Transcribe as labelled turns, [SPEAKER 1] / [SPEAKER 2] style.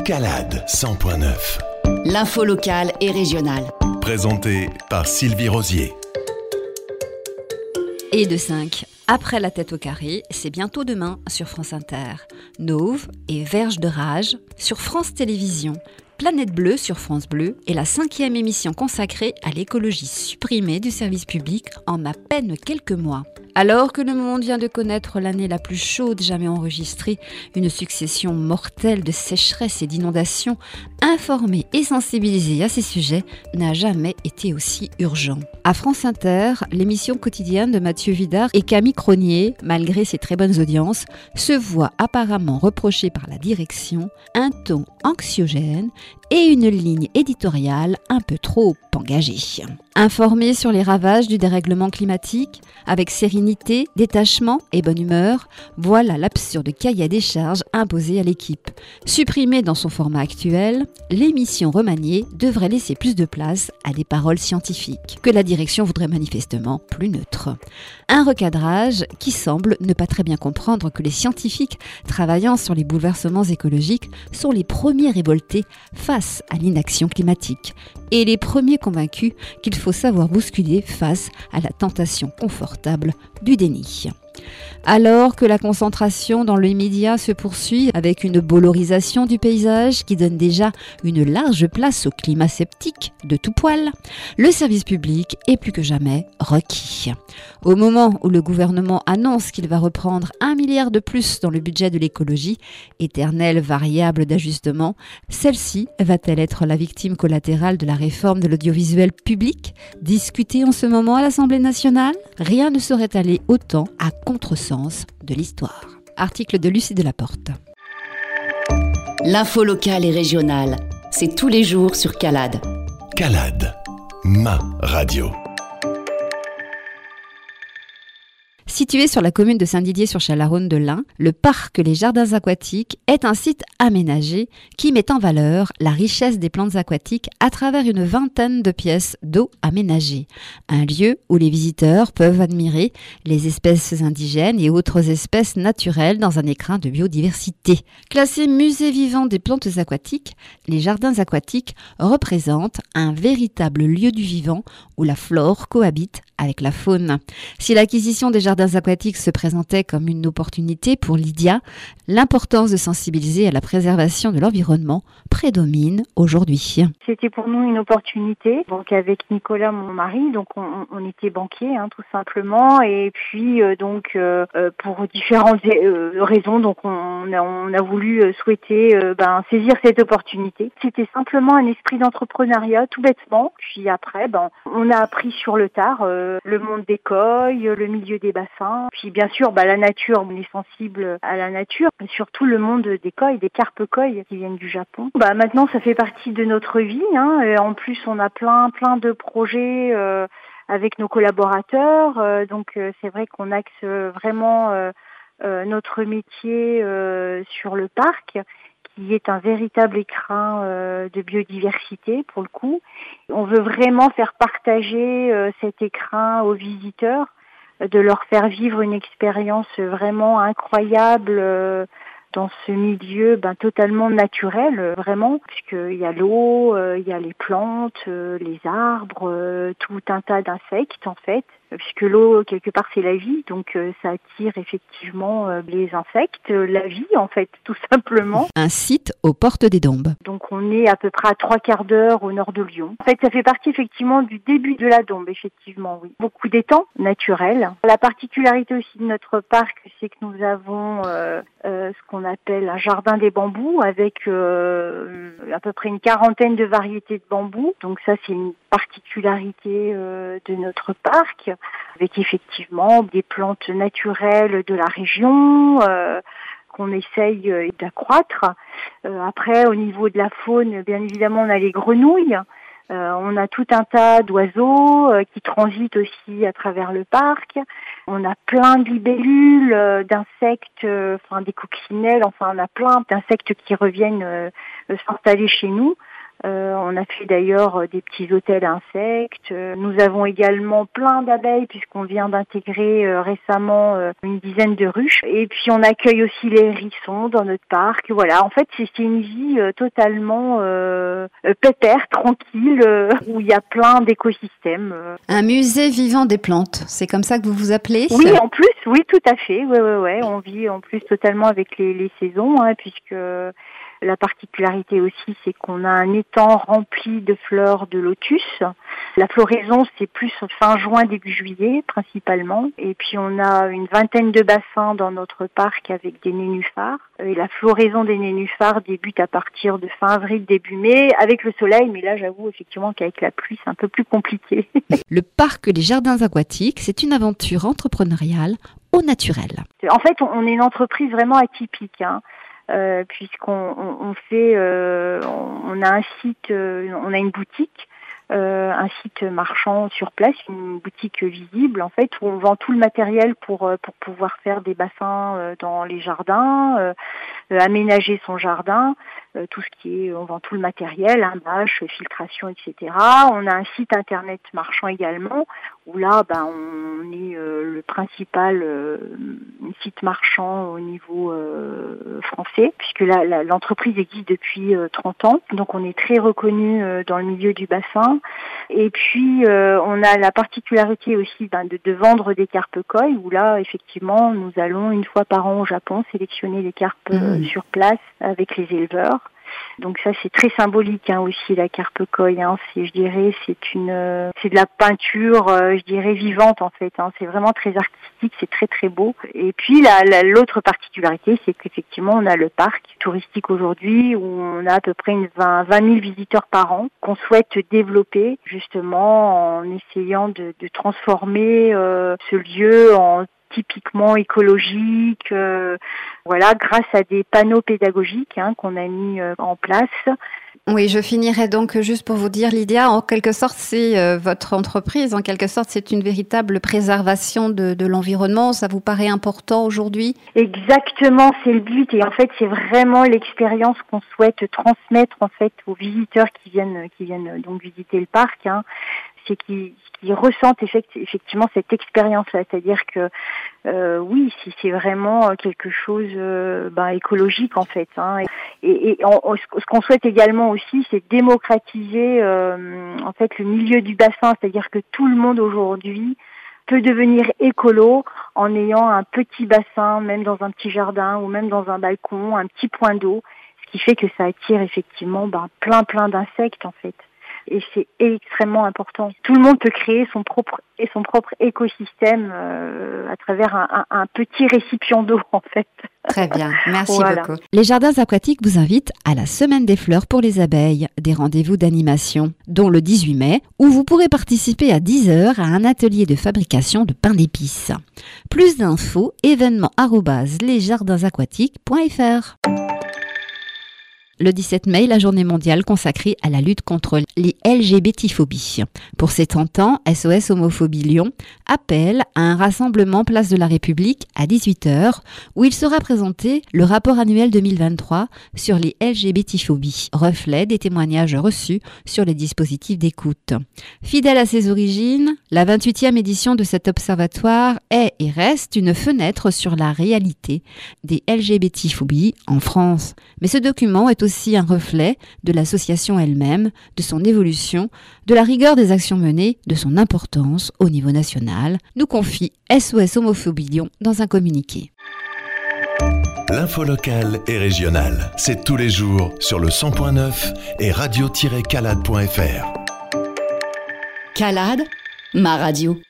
[SPEAKER 1] Calade 100.9.
[SPEAKER 2] L'info locale et régionale.
[SPEAKER 1] Présenté par Sylvie Rosier.
[SPEAKER 3] Et de 5, après la tête au carré, c'est bientôt demain sur France Inter. Nauve et Verge de rage sur France Télévisions. Planète Bleue sur France Bleu est la 5e émission consacrée à l'écologie supprimée du service public en à peine quelques mois. Alors que le monde vient de connaître l'année la plus chaude jamais enregistrée, une succession mortelle de sécheresses et d'inondations, informer et sensibiliser à ces sujets n'a jamais été aussi urgent. À France Inter, l'émission quotidienne de Mathieu Vidard et Camille Cronier, malgré ses très bonnes audiences, se voit apparemment reprocher par la direction un ton anxiogène et une ligne éditoriale un peu trop engagée. Informer sur les ravages du dérèglement climatique, avec sérénité, détachement et bonne humeur, voilà l'absurde cahier des charges imposé à l'équipe. Supprimée dans son format actuel, l'émission remaniée devrait laisser plus de place à des paroles scientifiques, que la direction voudrait manifestement plus neutres. Un recadrage qui semble ne pas très bien comprendre que les scientifiques travaillant sur les bouleversements écologiques sont les premiers révoltés face à l'inaction climatique et les premiers convaincus qu'il faut savoir bousculer face à la tentation confortable du déni. Alors que la concentration dans les médias se poursuit avec une bolorisation du paysage qui donne déjà une large place au climat sceptique de tout poil, le service public est plus que jamais requis. Au moment où le gouvernement annonce qu'il va reprendre 1 milliard de plus dans le budget de l'écologie, éternelle variable d'ajustement, celle-ci va-t-elle être la victime collatérale de la réforme de l'audiovisuel public, discutée en ce moment à l'Assemblée nationale ? Rien ne saurait aller autant à contresens de l'histoire. Article de Lucie Delaporte.
[SPEAKER 2] L'info locale et régionale, c'est tous les jours sur Calade.
[SPEAKER 1] Calade, ma radio.
[SPEAKER 3] Situé sur la commune de Saint-Didier-sur-Chalaronne de l'Ain, le parc Les Jardins Aquatiques est un site aménagé qui met en valeur la richesse des plantes aquatiques à travers une vingtaine de pièces d'eau aménagées. Un lieu où les visiteurs peuvent admirer les espèces indigènes et autres espèces naturelles dans un écrin de biodiversité. Classé musée vivant des plantes aquatiques, les Jardins Aquatiques représentent un véritable lieu du vivant où la flore cohabite avec la faune. Si l'acquisition des jardins aquatiques se présentait comme une opportunité pour Lydia, l'importance de sensibiliser à la préservation de l'environnement prédomine aujourd'hui.
[SPEAKER 4] C'était pour nous une opportunité. Donc avec Nicolas, mon mari, donc on était banquier, tout simplement. Et puis pour différentes raisons, donc on a voulu souhaiter saisir cette opportunité. C'était simplement un esprit d'entrepreneuriat, tout bêtement. Puis après, on a appris sur le tard le monde des coilles, le milieu des bassins. Puis bien sûr, la nature, on est sensible à la nature. Mais surtout le monde des coilles, des carpe-coilles qui viennent du Japon. Maintenant, ça fait partie de notre vie. Et en plus, on a plein de projets avec nos collaborateurs. Donc c'est vrai qu'on axe vraiment notre métier sur le parc, qui est un véritable écrin de biodiversité pour le coup. On veut vraiment faire partager cet écrin aux visiteurs, de leur faire vivre une expérience vraiment incroyable dans ce milieu totalement naturel, vraiment, puisqu'il y a l'eau, il y a les plantes, les arbres, tout un tas d'insectes en fait, puisque l'eau, quelque part, c'est la vie, donc ça attire effectivement les insectes, la vie en fait, tout simplement.
[SPEAKER 3] Un site aux portes des Dombes.
[SPEAKER 4] Donc on est à peu près à 3/4 d'heure au nord de Lyon. En fait, ça fait partie effectivement du début de la Dombe, effectivement, oui. Beaucoup d'étangs naturels. La particularité aussi de notre parc, c'est que nous avons ce qu'on appelle un jardin des bambous avec à peu près une 40aine de variétés de bambous. Donc ça, c'est une particularité de notre parc, avec effectivement des plantes naturelles de la région qu'on essaye d'accroître. Après, au niveau de la faune, bien évidemment, on a les grenouilles. On a tout un tas d'oiseaux qui transitent aussi à travers le parc. On a plein de libellules, d'insectes, des coccinelles. Enfin, on a plein d'insectes qui reviennent s'installer chez nous. On a fait d'ailleurs des petits hôtels à insectes. Nous avons également plein d'abeilles puisqu'on vient d'intégrer récemment une dizaine de ruches. Et puis on accueille aussi les hérissons dans notre parc. Voilà, en fait c'est une vie totalement pépère, tranquille, où il y a plein d'écosystèmes.
[SPEAKER 3] Un musée vivant des plantes, c'est comme ça que vous vous appelez ?
[SPEAKER 4] Oui, en plus, oui, tout à fait. Ouais. On vit en plus totalement avec les saisons, puisque la particularité aussi, c'est qu'on a un étang rempli de fleurs de lotus. La floraison, c'est plus fin juin, début juillet, principalement. Et puis, on a une vingtaine de bassins dans notre parc avec des nénuphars. Et la floraison des nénuphars débute à partir de fin avril, début mai, avec le soleil. Mais là, j'avoue effectivement qu'avec la pluie, c'est un peu plus compliqué.
[SPEAKER 3] Le parc Les Jardins Aquatiques, c'est une aventure entrepreneuriale au naturel.
[SPEAKER 4] En fait, on est une entreprise vraiment atypique, puisqu'on fait, on a un site, on a une boutique, un site marchand sur place, une boutique visible en fait où on vend tout le matériel pour pouvoir faire des bassins dans les jardins, aménager son jardin, tout ce qui est, on vend tout le matériel, bâche, filtration, etc. On a un site internet marchand également où là, on est le principal site marchand au niveau français, puisque l'entreprise existe depuis 30 ans, donc on est très reconnu dans le milieu du bassin. Et puis on a la particularité aussi de vendre des carpes koi, où là effectivement nous allons une fois par an au Japon sélectionner les carpes sur place avec les éleveurs. Donc ça c'est très symbolique aussi, la carpe koi, c'est de la peinture je dirais vivante en fait, c'est vraiment très artistique, c'est très très beau. Et puis l'autre particularité, c'est qu'effectivement on a le parc touristique aujourd'hui où on a à peu près 20 000 visiteurs par an qu'on souhaite développer justement en essayant de transformer ce lieu en typiquement écologique, grâce à des panneaux pédagogiques qu'on a mis en place.
[SPEAKER 3] Oui, je finirai donc juste pour vous dire, Lydia, en quelque sorte, c'est votre entreprise, en quelque sorte, c'est une véritable préservation de l'environnement. Ça vous paraît important aujourd'hui ?
[SPEAKER 4] Exactement, c'est le but. Et en fait, c'est vraiment l'expérience qu'on souhaite transmettre en fait aux visiteurs qui viennent donc visiter le parc. C'est qu'ils ressentent effectivement cette expérience-là, c'est-à-dire que oui, c'est vraiment quelque chose écologique en fait. Et ce qu'on souhaite également aussi, c'est démocratiser en fait le milieu du bassin, c'est-à-dire que tout le monde aujourd'hui peut devenir écolo en ayant un petit bassin, même dans un petit jardin ou même dans un balcon, un petit point d'eau, ce qui fait que ça attire effectivement plein d'insectes en fait. Et c'est extrêmement important. Tout le monde peut créer son propre écosystème à travers un petit récipient d'eau en fait.
[SPEAKER 3] Très bien, merci beaucoup. Les Jardins Aquatiques vous invitent à la Semaine des fleurs pour les abeilles, des rendez-vous d'animation, dont le 18 mai, où vous pourrez participer à 10h à un atelier de fabrication de pain d'épices. Plus d'infos, événement@lesjardinsaquatiques.fr. Le 17 mai, la journée mondiale consacrée à la lutte contre les LGBT-phobies. Pour ses 30 ans, SOS Homophobie Lyon appelle à un rassemblement place de la République à 18h où il sera présenté le rapport annuel 2023 sur les LGBT-phobies, reflet des témoignages reçus sur les dispositifs d'écoute. Fidèle à ses origines, la 28e édition de cet observatoire est et reste une fenêtre sur la réalité des LGBT-phobies en France. Mais ce document est aussi un reflet de l'association elle-même, de son évolution, de la rigueur des actions menées, de son importance au niveau national, nous confie SOS Homophobie Lyon dans un communiqué.
[SPEAKER 1] L'info locale et régionale, c'est tous les jours sur le 100.9 et radio-calade.fr.
[SPEAKER 2] Calade, ma radio.